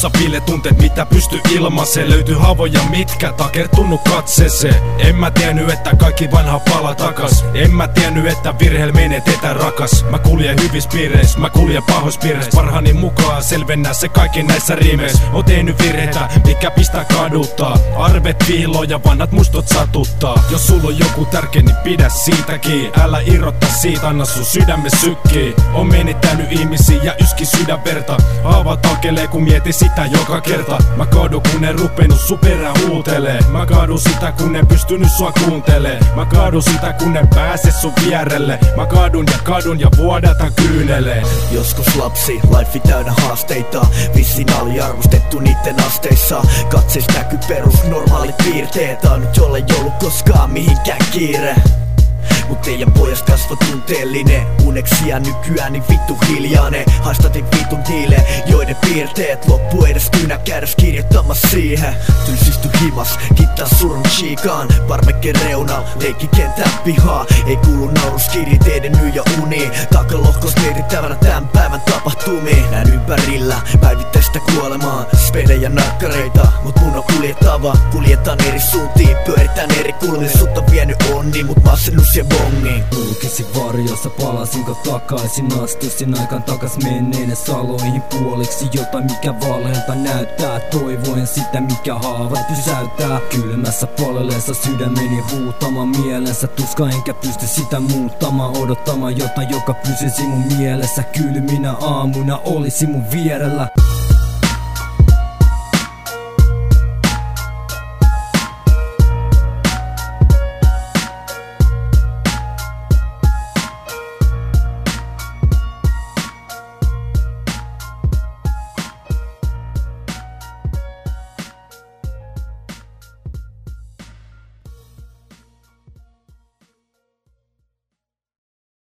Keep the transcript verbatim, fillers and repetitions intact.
Aivoissa piilee tunteet, mitä pysty ilmaisee. Löytyy havoja, mitkä takertunut katseeseen. En mä tiennyt, että kaikki vanha pala takas. En mä tiennyt, että virheellä menetetään rakas. Mä kuljen hyvissä piireissä, mä kuljen pahoissa piireissä. Parhaani mukaan selvennää se kaikki näissä riimeissä. Oon tehnyt virheitä, mikä pistää kaduttaa. Arvet viiloo ja vanhat mustot satuttaa. Jos sulla on joku tärkeä, niin pidä siitäkin. Älä irrotta siitä, anna sun sydämme sykkii. On menettänyt ihmisiä ja yski sydänverta. Haavat alkelee kun mieti sitä joka kerta. Mä kaadun kun en rupenut sun perään huutelee. Mä kaadun sitä kun en pystynyt sua kuuntelee. Mä kaadun sitä kun en pääse sun vierelle. Mä kaadun ja kadun ja vuodatan kyyneleen. Joskus lapsi, life täynnä haasteita. Vissiin aliarvostettu niitten asteissa. Katseis näkyy perus normaalit piirteet. Ainut jolle ei ollut koskaan mihinkään kiire. Mut teidän pojasta kasvo tunteellinen. Uneksia nykyään niin vittu hiljainen. Haistatin vitun diile, joiden piirteet loppu edes kynä kädäs kirjoittamas siihen. Tylsisty himas, kittaa surun chiikaan. Parmekkeen reunaa, leikki kentän pihaa. Ei kuulu nauruskiri teidän nyt ja uni. Takalohkos mietittävänä tän päivän tapahtumia. Näin ympärillä päivittäistä kuolemaa. Spedejä nakkareita, mut mun on kuljettava. Kuljetaan eri suuntiin, pyöritään eri kulmiin. Sut on vienyt onni, mut masennus ja bongi. Kulkisin varjossa, palasinko takaisin. Astuisin aikaan takas menneinen saloihin puoliksi. Jotain mikä valheelta näyttää. Toivoen sitä mikä haavat pysäyttää. Kylmässä palelleessa sydämeni huutamaan mielensä. Tuska enkä pysty sitä muuttamaan. Odottamaan jotain joka pysyisi mun mielessä. Kylminä aamuna olisi mun vierellä.